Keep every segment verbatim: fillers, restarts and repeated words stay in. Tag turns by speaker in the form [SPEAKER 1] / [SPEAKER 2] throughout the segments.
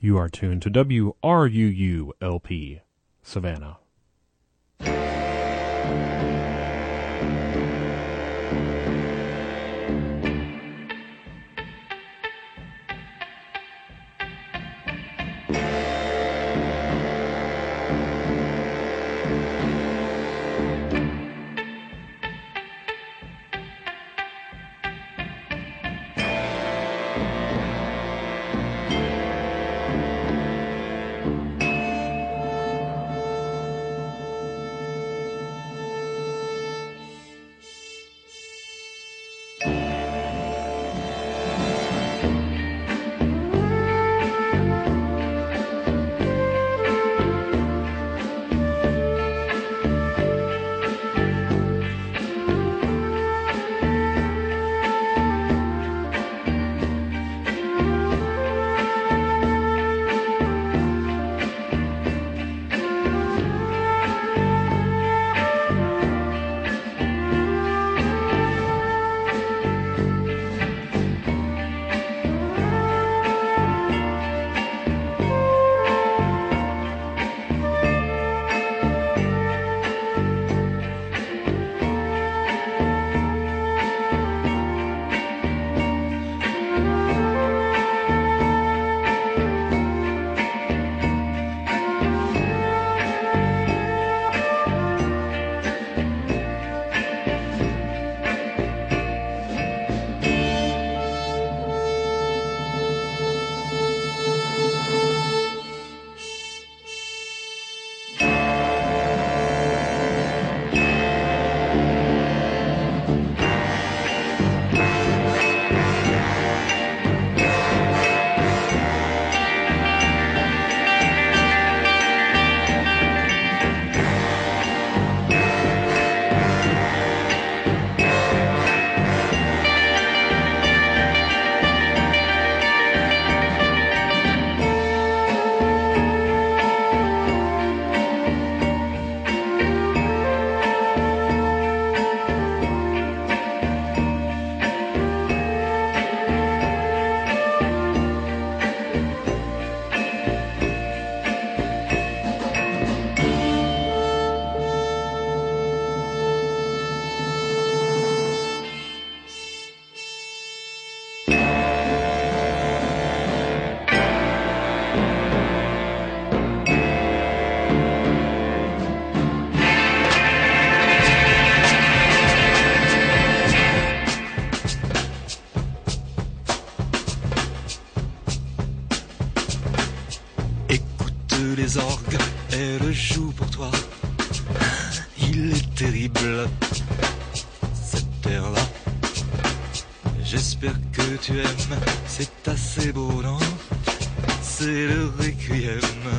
[SPEAKER 1] You are tuned to W R U U L P, Savannah.
[SPEAKER 2] Les orgues, elle joue pour toi. Il est terrible, cet air-là. J'espère que tu aimes, c'est assez beau, non? C'est le requiem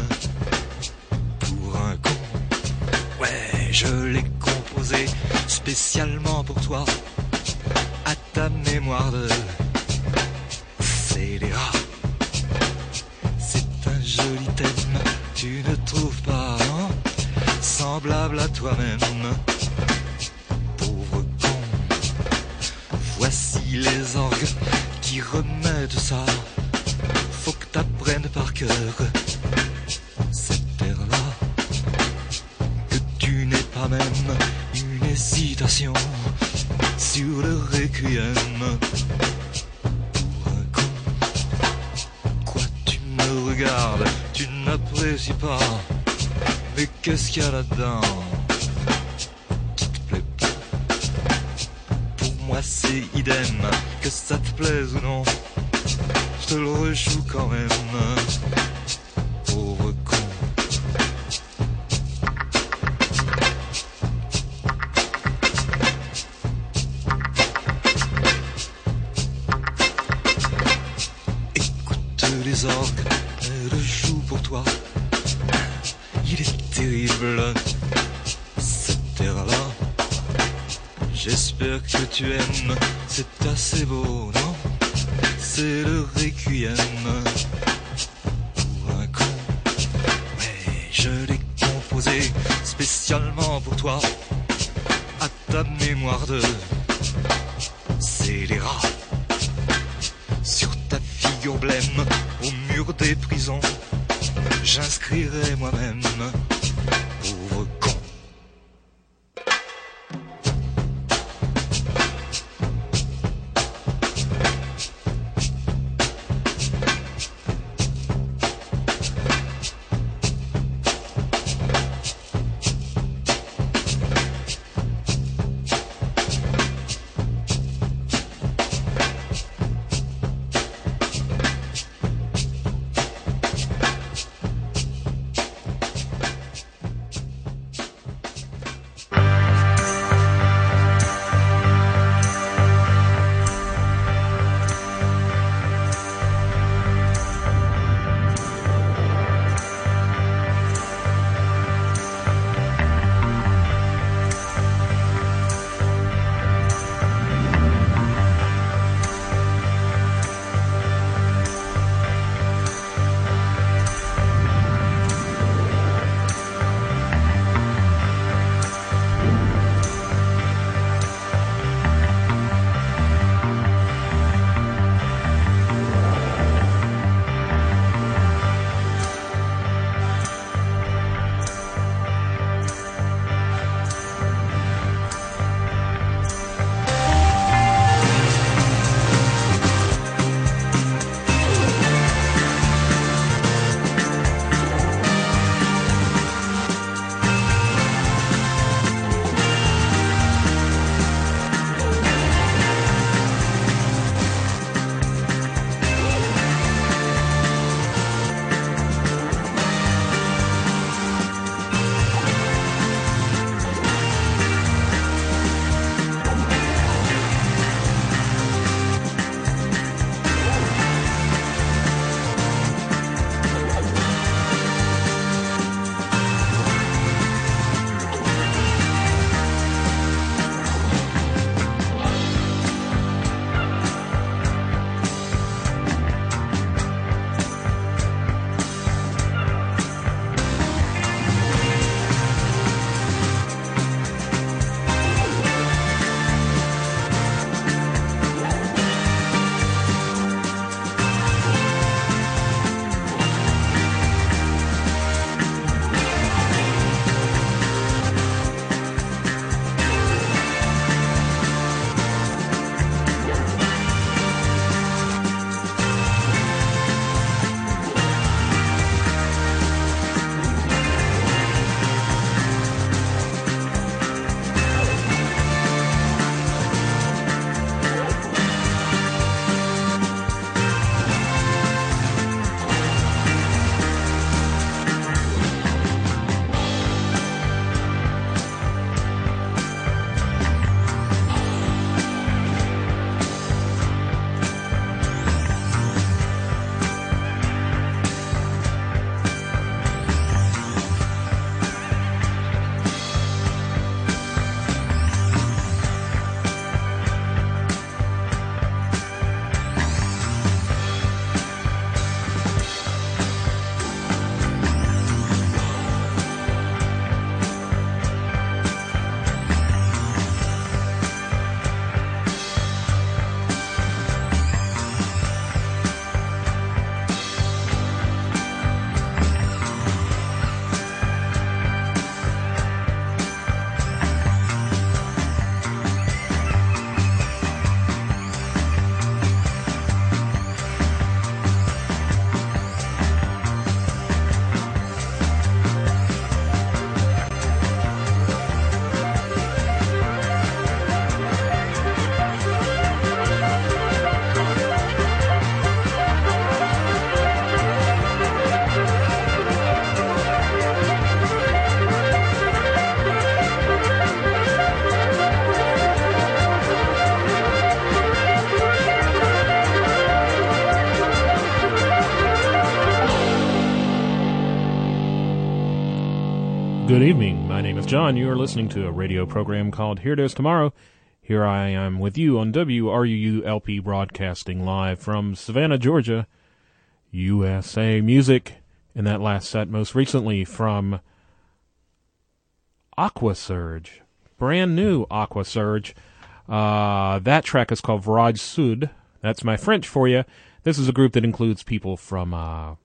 [SPEAKER 2] pour un con. Ouais, je l'ai composé spécialement pour toi, à ta mémoire de scélérat. C'est un joli thème, tu ne trouves pas, non? Semblable à toi-même, pauvre con. Voici les orgues qui remettent ça. Faut que t'apprennes par cœur cet air-là, que tu n'aies pas même une hésitation sur le requiem pour un con. Quoi, tu me regardes, tu n'apprécies pas, mais qu'est-ce qu'il y a là-dedans qui te plaît pas? Pour moi c'est idem, que ça te plaise ou non, je te le rejoue quand même, pauvre con. Écoute les orgues, elles jouent pour toi. Il est terrible, cet air-là. J'espère que tu aimes, c'est assez beau, non? C'est le requiem pour un con. Mais je l'ai composé spécialement pour toi, à ta mémoire de scélérat. Sur ta figure blême, au mur des ces prisons, j'inscrirai moi-même, pauvre con.
[SPEAKER 1] Good evening. My name is John. You are listening to a radio program called Here It Is Tomorrow. Here I am with you on W R U U L P, broadcasting live from Savannah, Georgia, U S A. Music in that last set, most recently from Aqua Surge. Brand new Aqua Surge. Uh, that track is called Virage Sud. That's my French for you. This is a group that includes people from uh,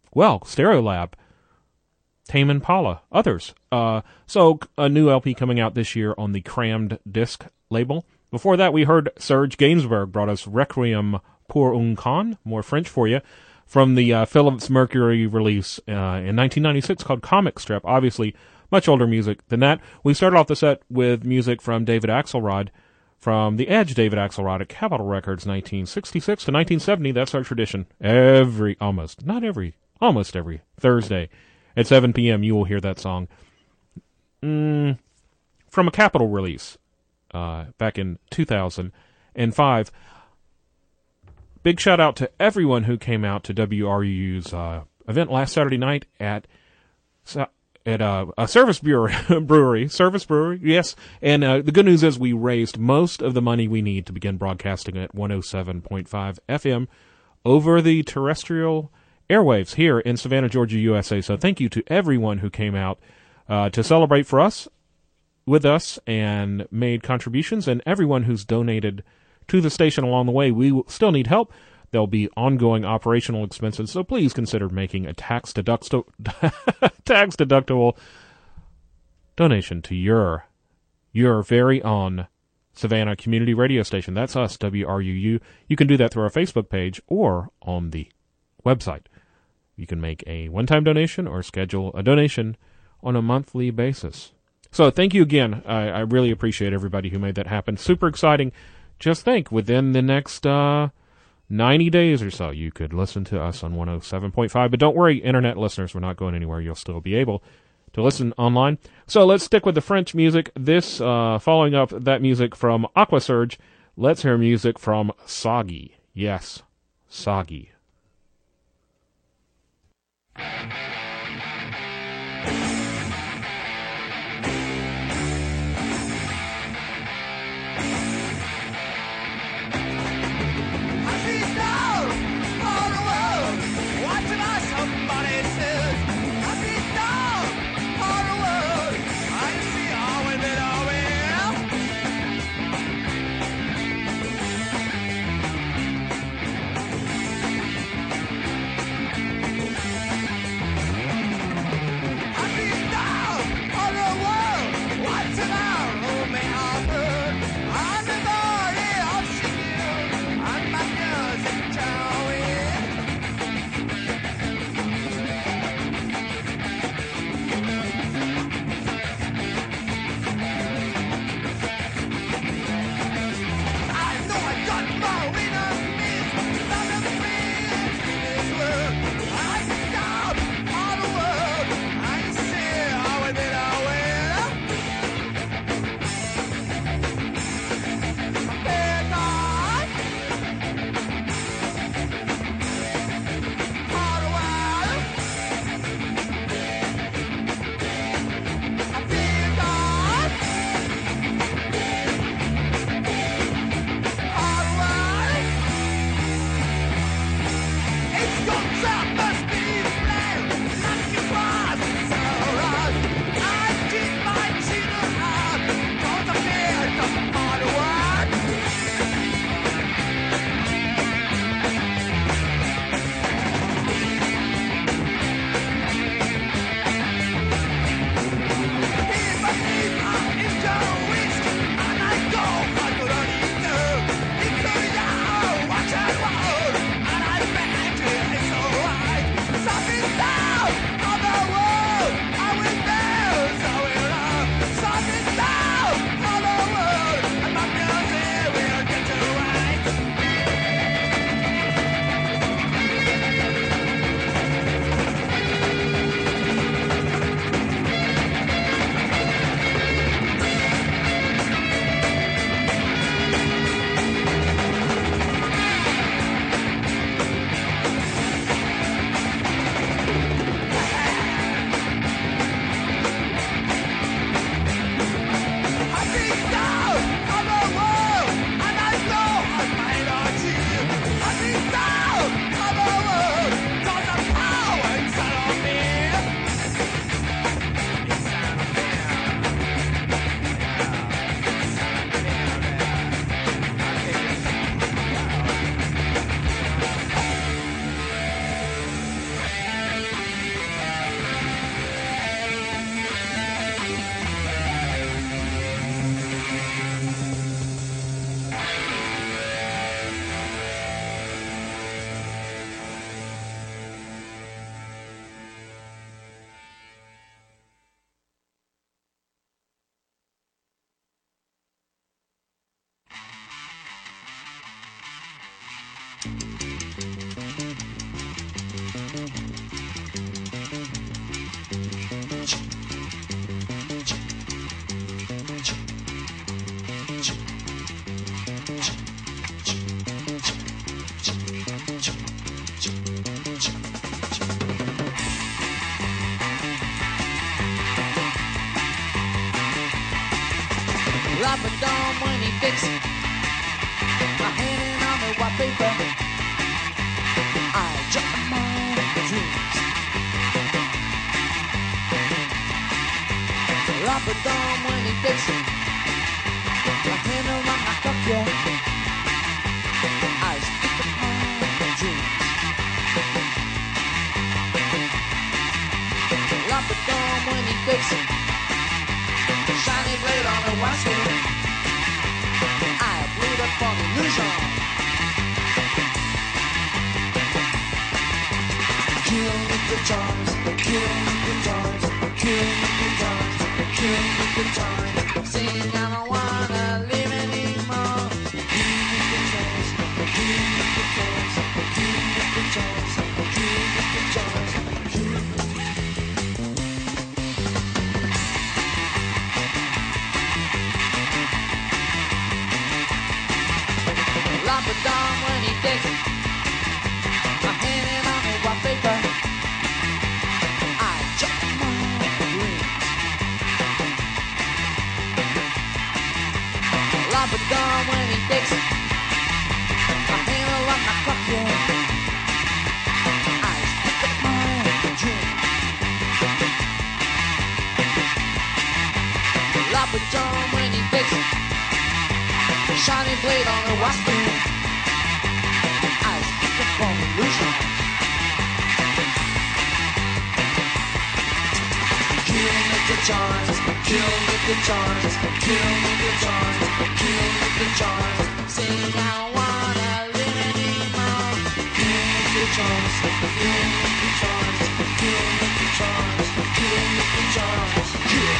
[SPEAKER 1] well, Stereolab, Tame Impala, others. Uh, so a new L P coming out this year on the Crammed Disc label. Before that, we heard Serge Gainsbourg brought us Requiem pour un con, more French for you, from the uh, Philips Mercury release uh, in nineteen ninety-six called Comic Strip. Obviously, much older music than that. We started off the set with music from David Axelrod, from The Edge, David Axelrod at Capitol Records, nineteen sixty-six to nineteen seventy. That's our tradition. Every, almost, not every, almost every Thursday at seven p.m. you will hear that song. Mm, from a Capitol release uh, back in two thousand five. Big shout out to everyone who came out to W R U U's uh, event last Saturday night at at uh, a service brewery, brewery, service brewery, yes. And uh, the good news is we raised most of the money we need to begin broadcasting at one oh seven point five F M over the terrestrial airwaves here in Savannah, Georgia, U S A. So thank you to everyone who came out uh, to celebrate for us, with us, and made contributions, and everyone who's donated to the station along the way. We still need help. There'll be ongoing operational expenses, so please consider making a tax deductible tax deductible donation to your your very own Savannah Community Radio Station. That's us, W R U U. You can do that through our Facebook page or on the website. You can make a one-time donation or schedule a donation on a monthly basis. So thank you again. I, I really appreciate everybody who made that happen. Super exciting. Just think, within the next uh, ninety days or so, you could listen to us on one oh seven point five. But don't worry, internet listeners, we're not going anywhere. You'll still be able to listen online. So let's stick with the French music. This, uh, following up that music from Aquasurge, let's hear music from Soggy. Yes, Soggy.
[SPEAKER 3] Lapidom when he thinks I'm hanging on the white paper. I jump my dreams. Lapidom when he thinks I'm hanging on my cup, yeah. I speak of my dreams. Lapidom when he thinks shiny blade on a white skin. I blew the for illusion. Kill with the charms, kill with the charms, kill with the charms, kill with the charms. Sing, I don't wanna live anymore. Kill with the charms, kill with the charms, kill with the charms, kill with the charms, kill with the charms. Lapidom when he thinks I'm hanging on a white paper. I jump my dreams. Lapidom when he thinks I'm hanging on my cup, yeah. I speak of my dreams. Lapidom when he thinks shiny blade on a white spoon. I speak of from illusion. Kill with the charms, kill with the charms, kill with the charms, kill with the charms. Sing, I don't wanna live anymore. Kill with the charms, kill with the charms, kill with the charms, kill with the charms, kill.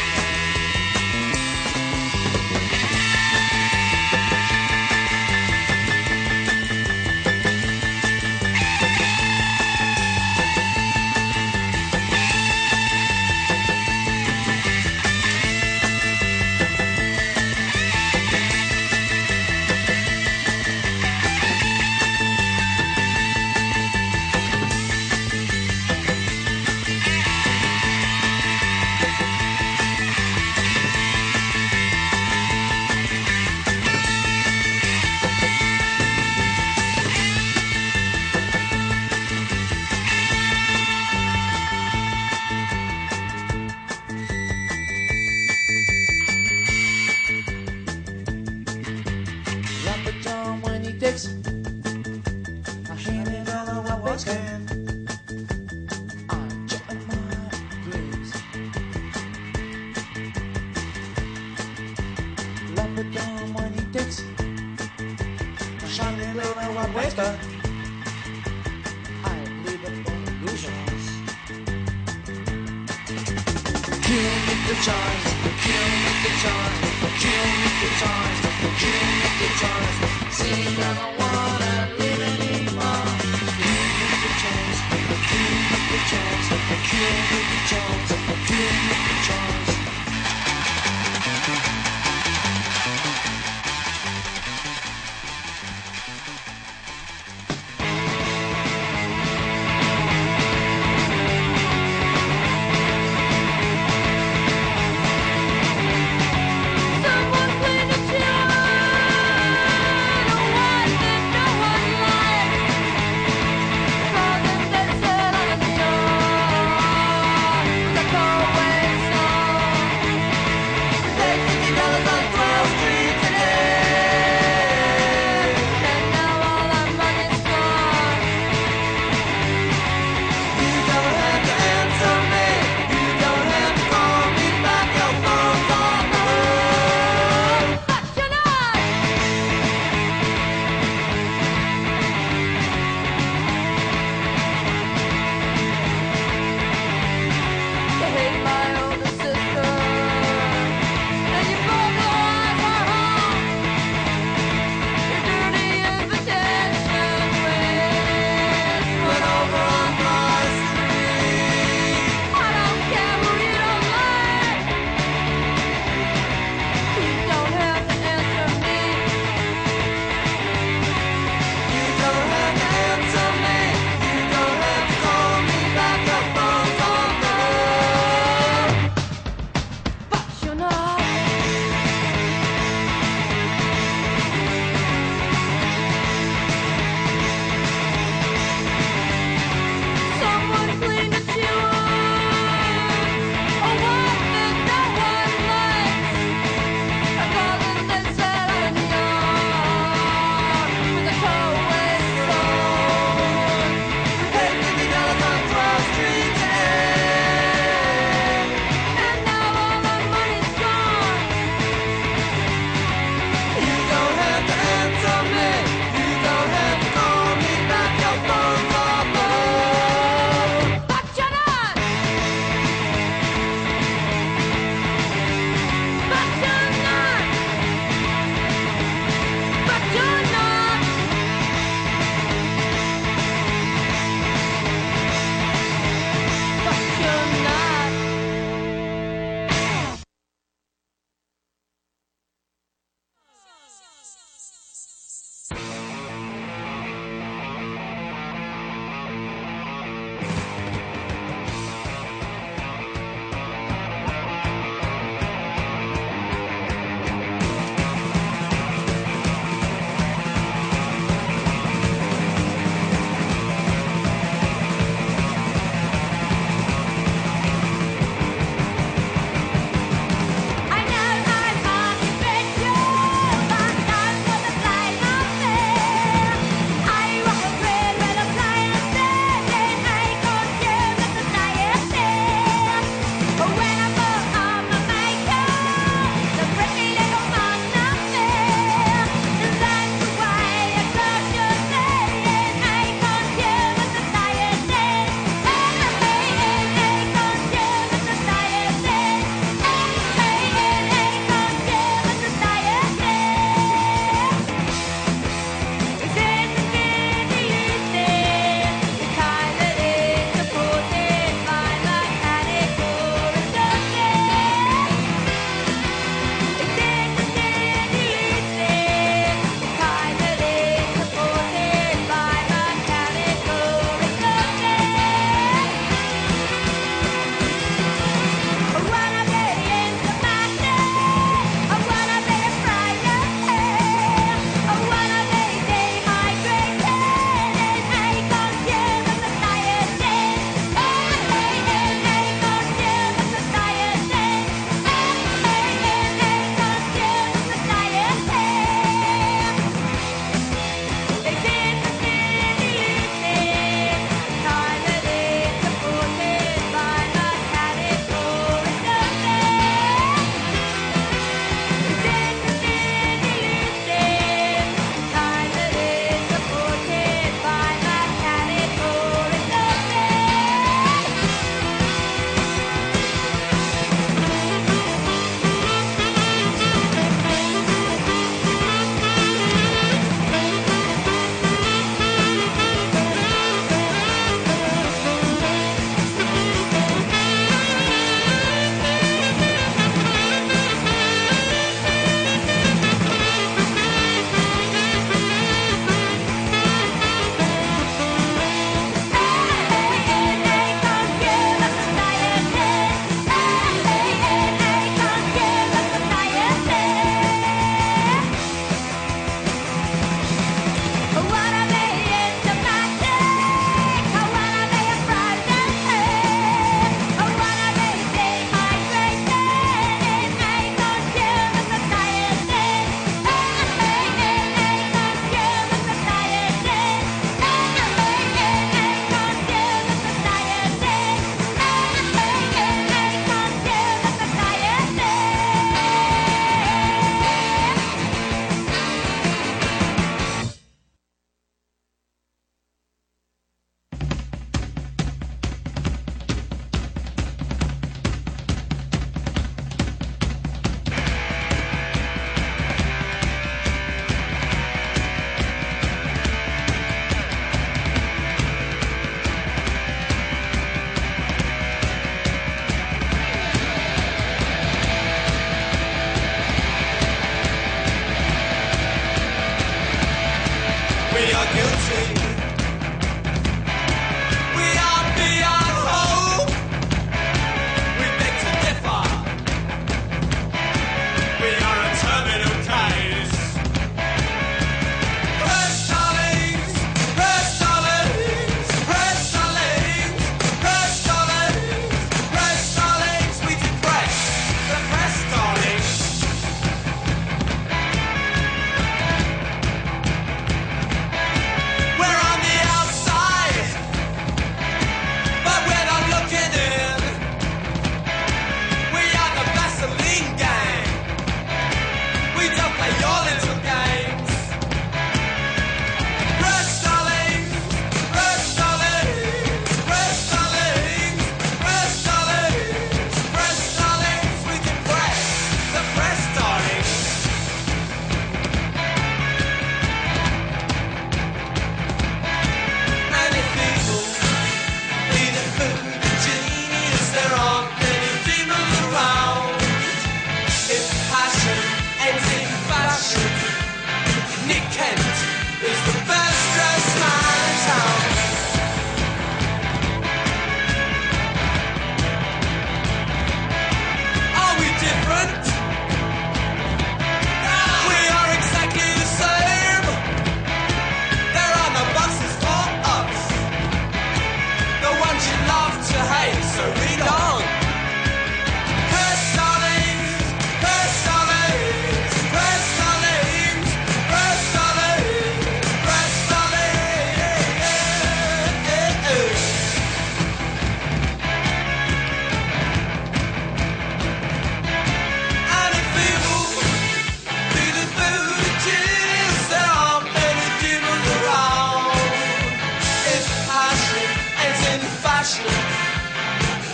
[SPEAKER 4] Song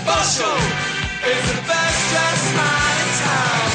[SPEAKER 3] Bosho is the best dressed man in town.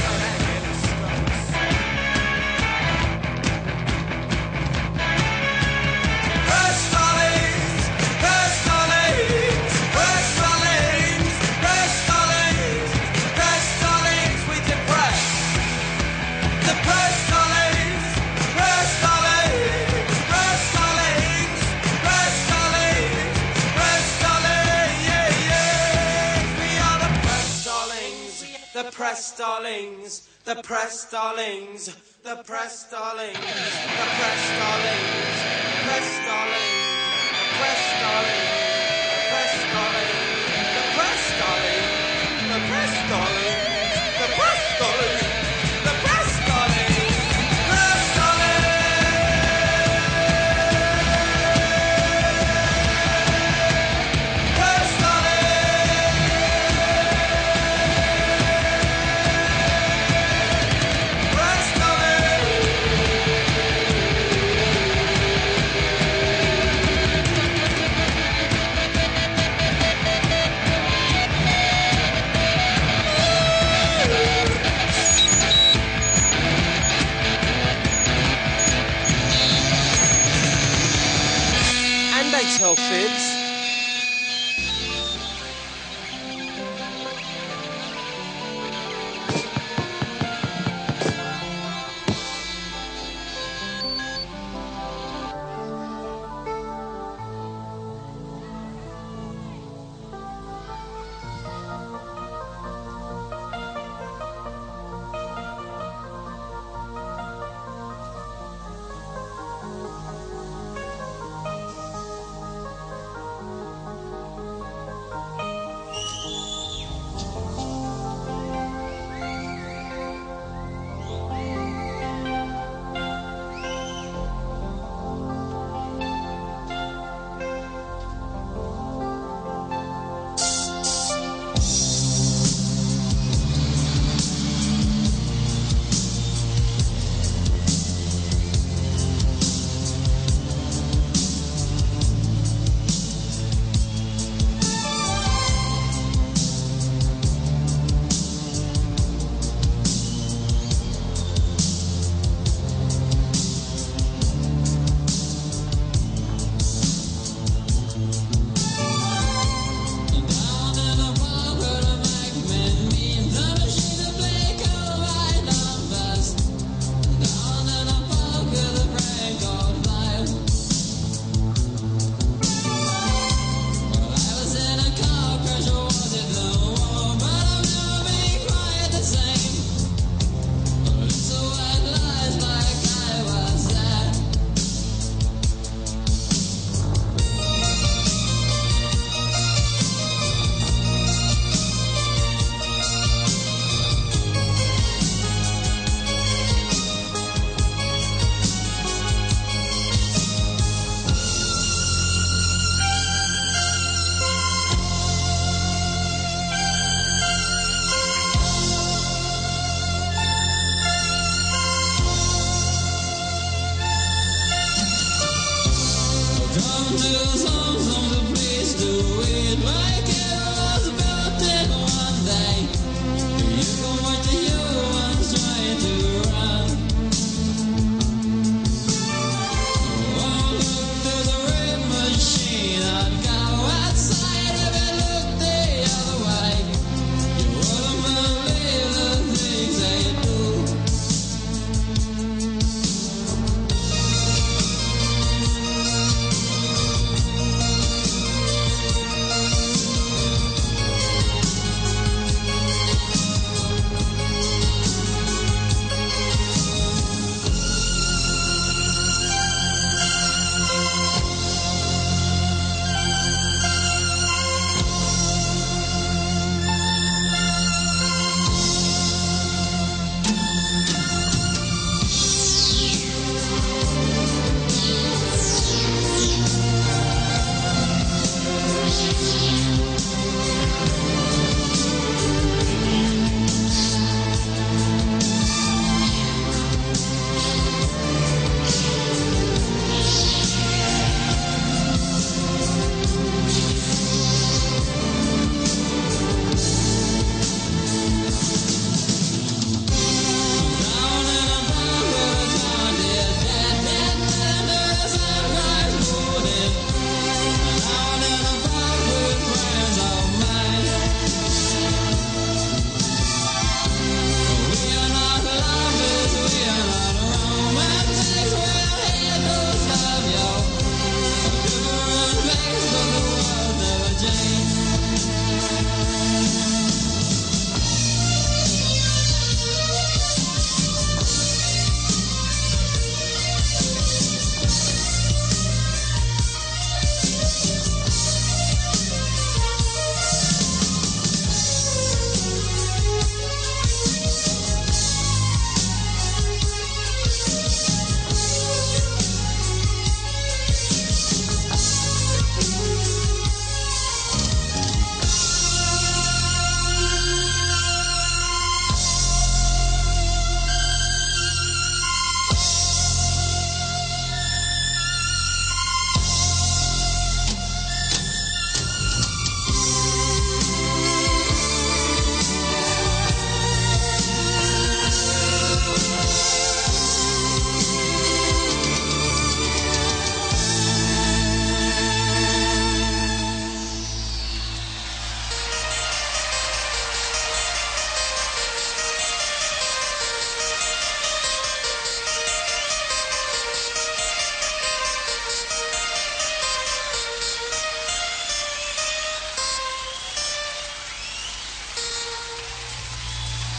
[SPEAKER 3] Press Stallings, press Stallings, press Stallings, press Stallings, press Stallings, we depress. The press Stallings, press Stallings, press Stallings, press Stallings, press Stallings, yeah, yeah. We are the press Stallings, the press Stallings, the press Stallings, the press Stallings, the press Stallings, press Stallings, the press Stallings, the press Stallings, the press Stallings, the press Stallings, the press Stallings, the press Stallings, press Stallings, press Stallings, press Stallings.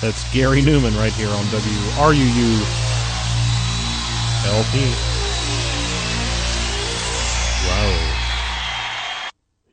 [SPEAKER 1] That's Gary Newman right here on W R U U L P. Wow.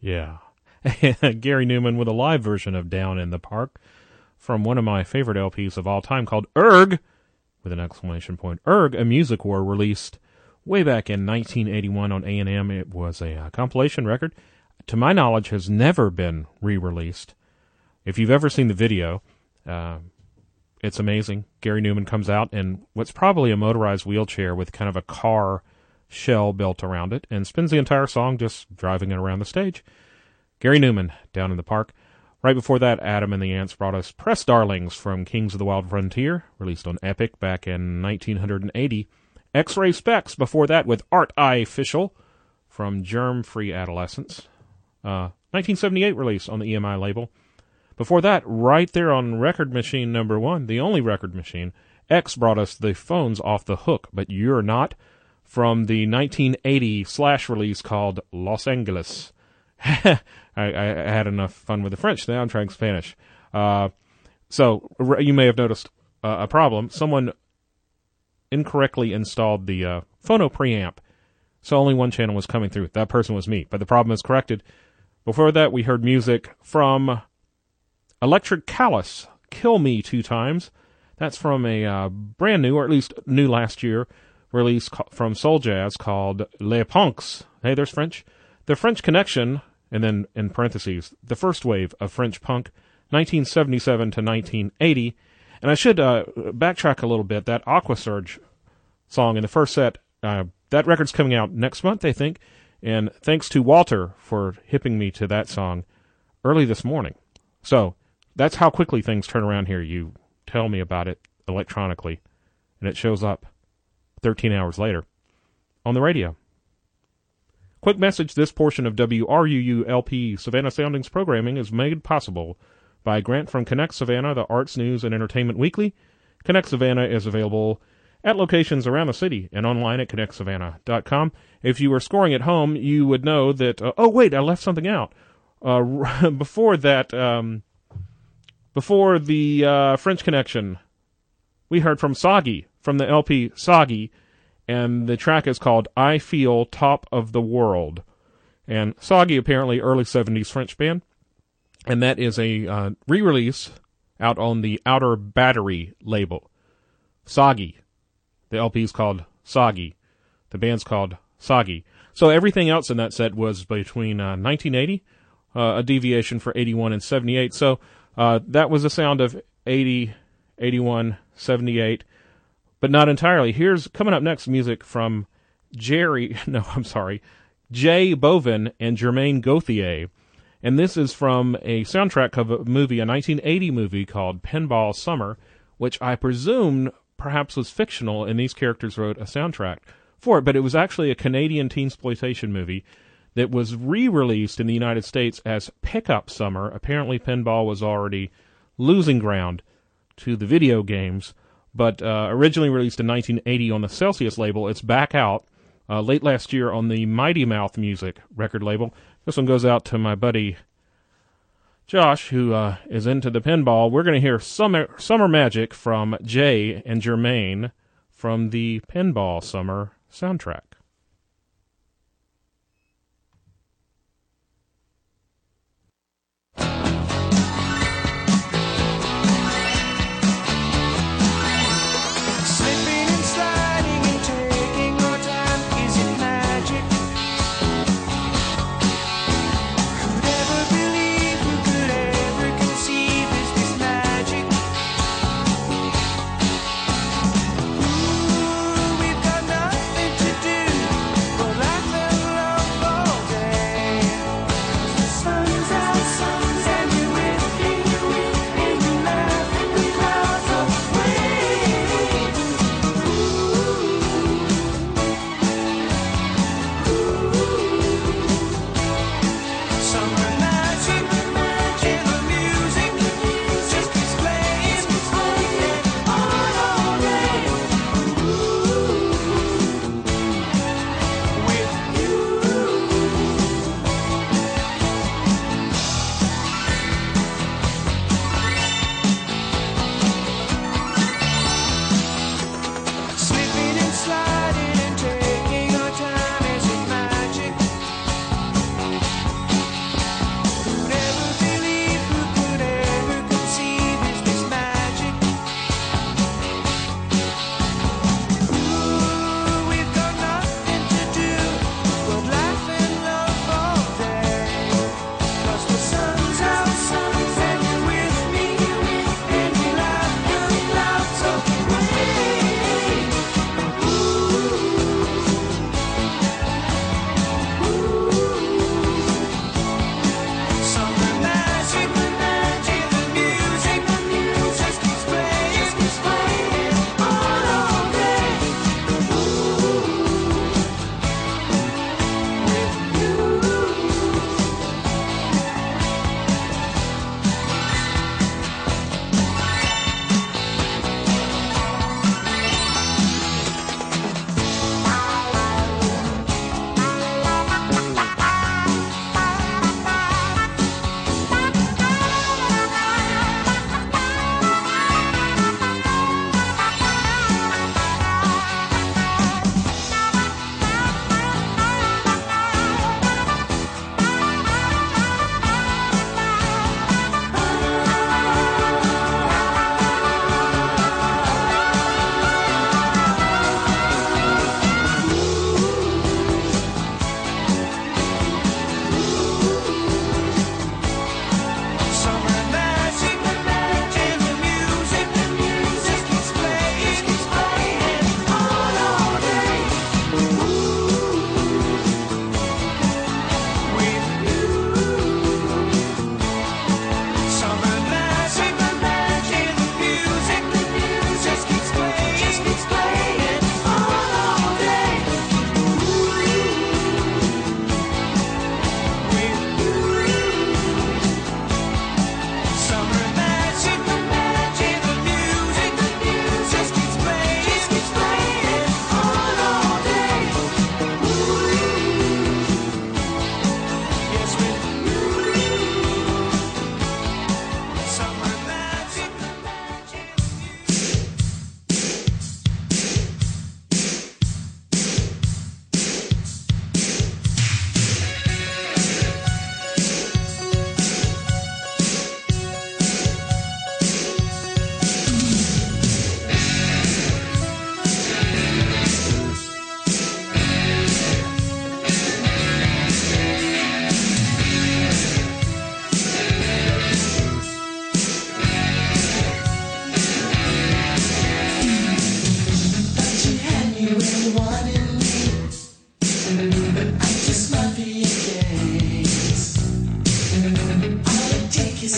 [SPEAKER 1] Yeah. Gary Newman with a live version of Down in the Park from one of my favorite L Ps of all time called Erg, with an exclamation point. Erg, A Music War, released way back in nineteen eighty-one on A and M. It was a uh, compilation record. To my knowledge, has never been re-released. If you've ever seen the video, uh, it's amazing. Gary Newman comes out in what's probably a motorized wheelchair with kind of a car shell built around it and spends the entire song just driving it around the stage. Gary Newman, Down in the Park. Right before that, Adam and the Ants brought us Press Darlings from Kings of the Wild Frontier, released on Epic back in nineteen eighty. X-Ray Specs before that with Art Eye Official from Germ Free Adolescence. Uh, nineteen seventy-eight release on the E M I label. Before that, right there on Record Machine number one, the only Record Machine, X brought us The Phones Off the Hook, But You're Not, from the nineteen eighty Slash release called Los Angeles. I, I had enough fun with the French, now I'm trying Spanish. Uh, so, you may have noticed uh, a problem. Someone incorrectly installed the uh, phono preamp, so only one channel was coming through. That person was me, but the problem is corrected. Before that, we heard music from Electric Callous, Kill Me Two Times. That's from a uh, brand new, or at least new last year, release ca- from Soul Jazz called Les Punks. Hey, there's French. The French Connection, and then in parentheses, the first wave of French punk, nineteen seventy-seven to nineteen eighty. And I should uh, backtrack a little bit. That Aquasurge song in the first set, uh, that record's coming out next month, I think. And thanks to Walter for hipping me to that song early this morning. So that's how quickly things turn around here. You tell me about it electronically, and it shows up thirteen hours later on the radio. Quick message, this portion of W R U U L P Savannah Soundings programming is made possible by a grant from Connect Savannah, the Arts, News, and Entertainment Weekly. Connect Savannah is available at locations around the city and online at connect savannah dot com. If you were scoring at home, you would know that, uh, oh wait, I left something out. Uh, before that, um, before the uh, French Connection, we heard from Soggy, from the L P Soggy, and the track is called I Feel Top of the World. And Soggy, apparently early seventies French band, and that is a uh, re-release out on the Outer Battery label. Soggy. The L P's called Soggy. The band's called Soggy. So everything else in that set was between uh, nineteen eighty, uh, a deviation for eighty-one and seventy-eight. So uh, that was a sound of eighty, eighty-one, seventy-eight, but not entirely. Here's, coming up next, music from Jerry, no, I'm sorry, Jay Bovin and Jermaine Gauthier. And this is from a soundtrack of a movie, a nineteen eighty movie called Pinball Summer, which I presume perhaps was fictional, and these characters wrote a soundtrack for it, but it was actually a Canadian teensploitation movie that was re-released in the United States as Pickup Summer. Apparently pinball was already losing ground to the video games, but uh, originally released in nineteen eighty on the Celsius label. It's back out uh, late last year on the Mighty Mouth Music record label. This one goes out to my buddy Josh, who uh, is into the pinball. We're going to hear Summer, Summer Magic from Jay and Jermaine from the Pinball Summer soundtrack.
[SPEAKER 4] We've got nothing to do.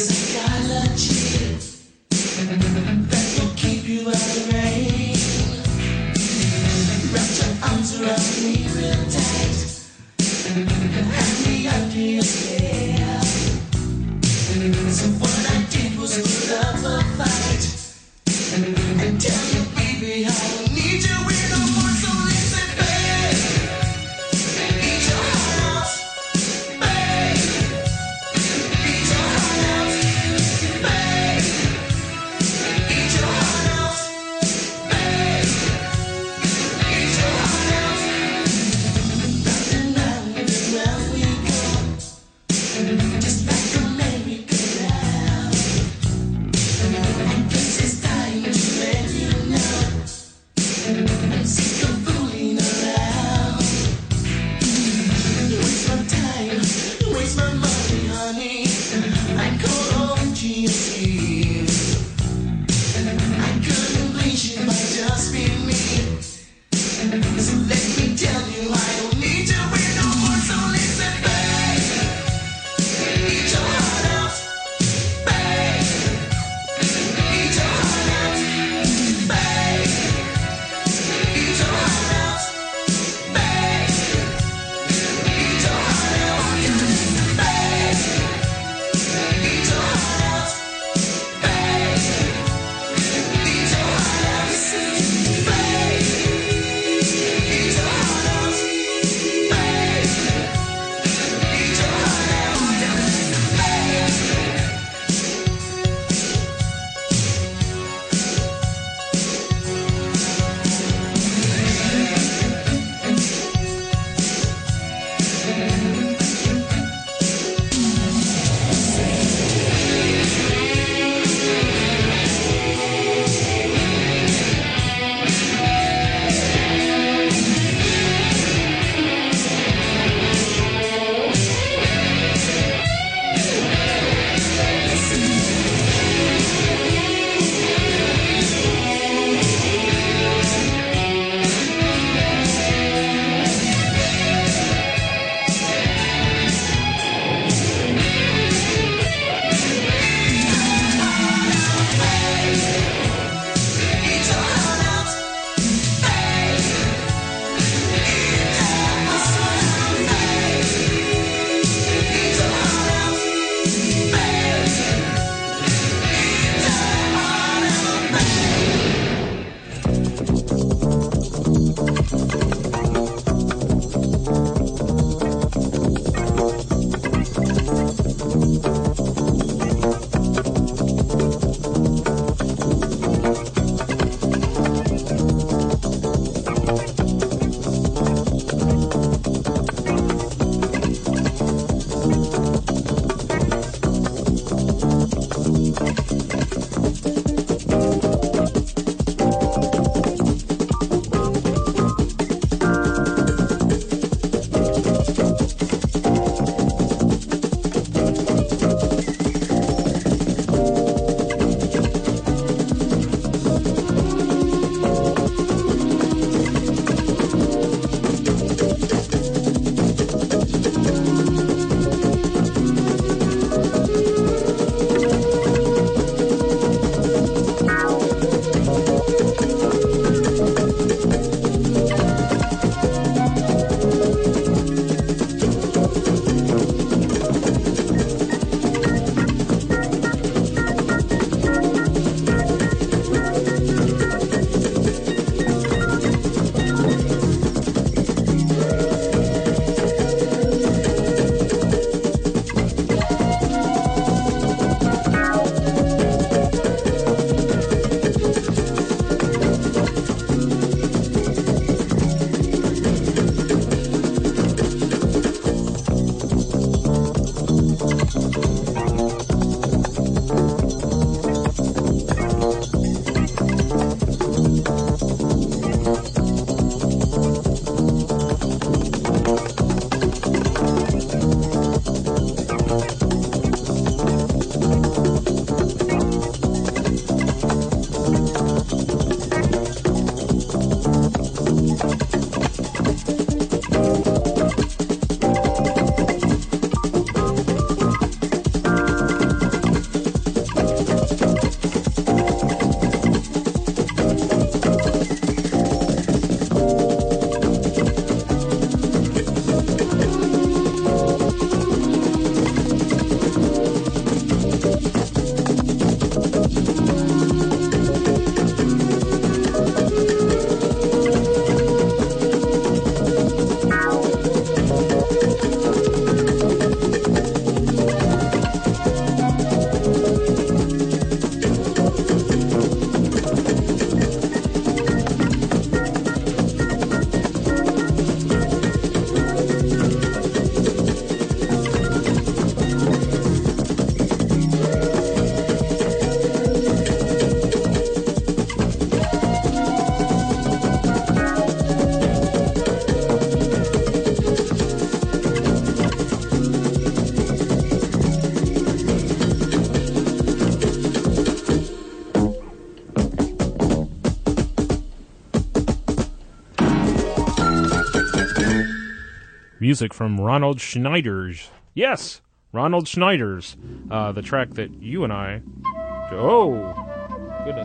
[SPEAKER 3] psychology that will keep you out of the rain. Wrap your arms around me real tight and have me under your spell. So what I did was put up a fight and tell you, baby, I don't need you anymore. So listen, babe, eat your heart out, babe, eat your heart out, babe, eat your heart out, babe, eat your heart out. Round and round and round we go, just like a merry-go-round.
[SPEAKER 1] Music from Ronald Schneider's. Yes, Ronald Schneider's. Uh, the track that you and I... Oh, goodness.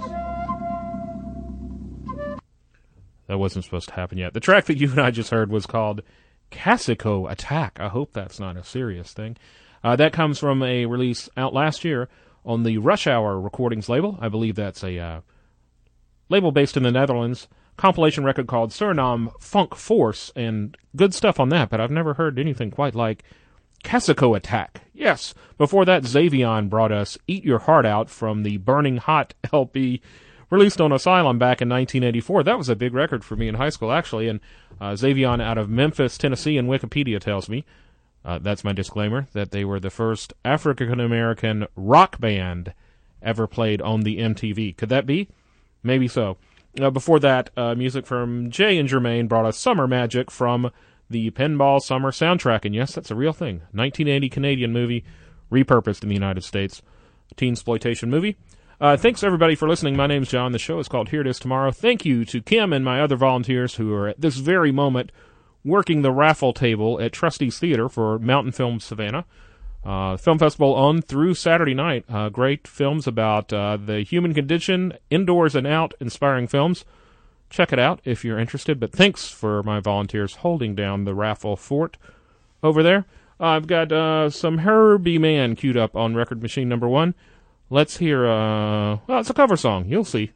[SPEAKER 1] That wasn't supposed to happen yet. The track that you and I just heard was called Casico Attack. I hope that's not a serious thing. Uh, that comes from a release out last year on the Rush Hour Recordings label. I believe that's a uh, label based in the Netherlands. Compilation record called Suriname Funk Force, and good stuff on that, but I've never heard anything quite like Casico Attack. Yes, before that, Xavion brought us Eat Your Heart Out from the Burning Hot L P released on Asylum back in nineteen eighty-four. That was a big record for me in high school, actually, and uh, Xavion out of Memphis, Tennessee, and Wikipedia tells me, uh, that's my disclaimer, that they were the first African-American rock band ever played on the M T V. Could that be? Maybe so. Uh, before that, uh, music from Jay and Jermaine brought us Summer Magic from the Pinball Summer soundtrack. And yes, that's a real thing. nineteen eighty Canadian movie, repurposed in the United States. Teensploitation movie. Uh, thanks, everybody, for listening. My name's John. The show is called Here It Is Tomorrow. Thank you to Kim and my other volunteers who are at this very moment working the raffle table at Trustees Theater for Mountain Film Savannah. Uh, film festival on through Saturday night. Uh, great films about uh, the human condition, indoors and out, inspiring films. Check it out if you're interested. But thanks for my volunteers holding down the raffle fort over there. Uh, I've got uh, some Herbie Mann queued up on record machine number one. Let's hear, uh, well, it's a cover song. You'll see.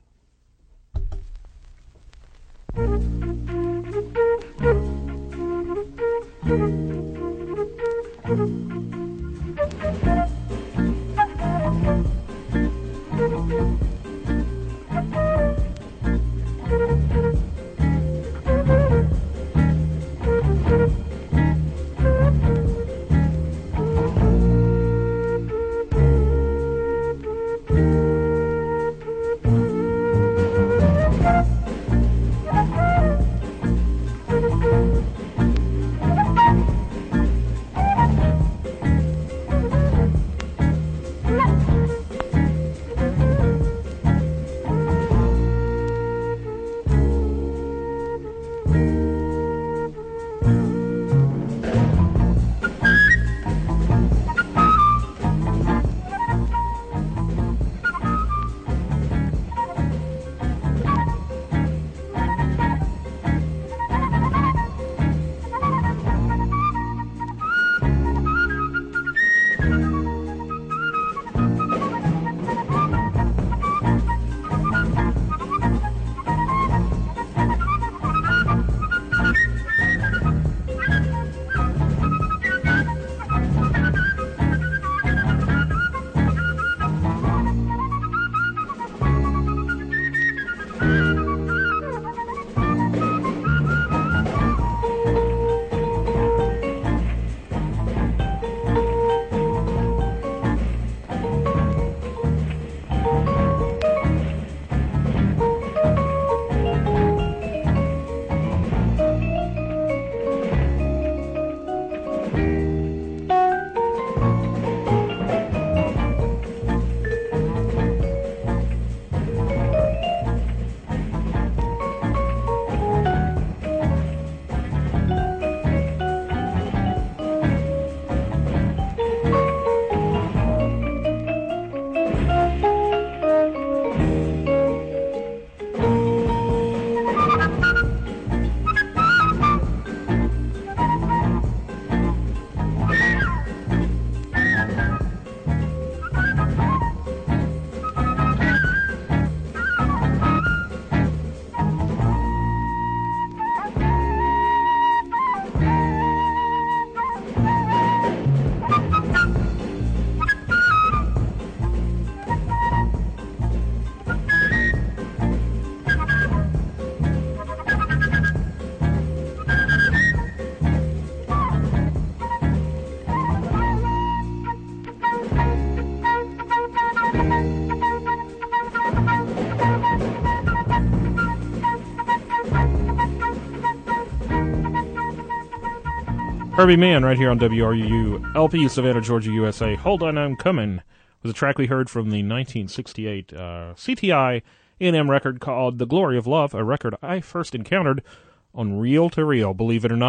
[SPEAKER 1] Herbie Mann right here on W R U U, L P, Savannah, Georgia, U S A. Hold On, I'm Coming was a track we heard from the nineteen sixty-eight uh, C T I A and M record called The Glory of Love, a record I first encountered on Reel to Reel, believe it or not.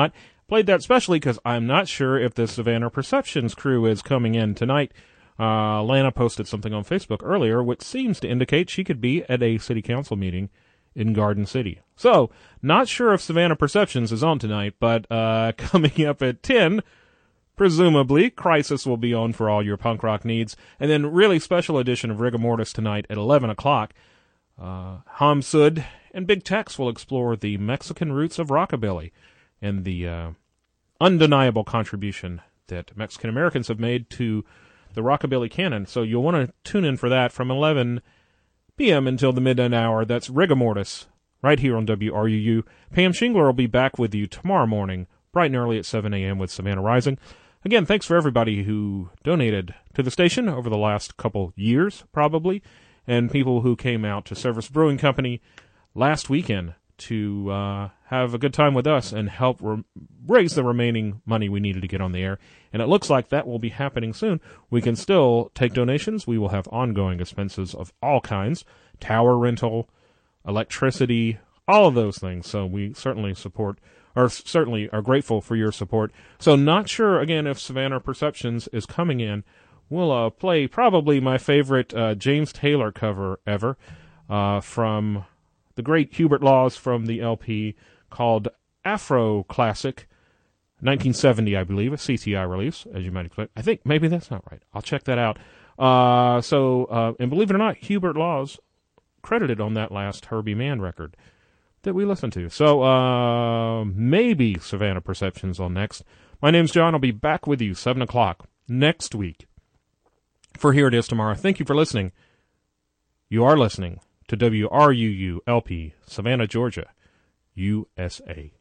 [SPEAKER 1] played that especially because I'm not sure if the Savannah Perceptions crew is coming in tonight. Uh, Lana posted something on Facebook earlier, which seems to indicate she could be at a city council meeting in Garden City. So, not sure if Savannah Perceptions is on tonight, but uh, coming up at ten, presumably, Crisis will be on for all your punk rock needs. And then really special edition of Rigor Mortis tonight at eleven o'clock. Uh, Hamsud and Big Tex will explore the Mexican roots of rockabilly and the uh, undeniable contribution that Mexican Americans have made to the rockabilly canon. So you'll want to tune in for that from eleven p.m. until the midnight hour. That's Rigor Mortis right here on W R U U. Pam Shingler will be back with you tomorrow morning, bright and early at seven a.m. with Savannah Rising. Again, thanks for everybody who donated to the station over the last couple years, probably, and people who came out to Service Brewing Company last weekend to uh, have a good time with us and help re- raise the remaining money we needed to get on the air. And it looks like that will be happening soon. We can still take donations. We will have ongoing expenses of all kinds, tower rental, electricity, all of those things. So we certainly support, or certainly are grateful for your support. So not sure, again, if Savannah Perceptions is coming in. We'll uh, play probably my favorite uh, James Taylor cover ever uh, from the great Hubert Laws from the L P called Afro Classic, nineteen seventy, I believe, a C T I release, as you might expect. I think maybe that's not right. I'll check that out. Uh, so, uh, and believe it or not, Hubert Laws credited on that last Herbie Mann record that we listened to. So, uh, maybe Savannah Perceptions on next. My name's John. I'll be back with you seven o'clock next week for Here It Is Tomorrow. Thank you for listening. You are listening to W R U U L P, Savannah, Georgia, U S A.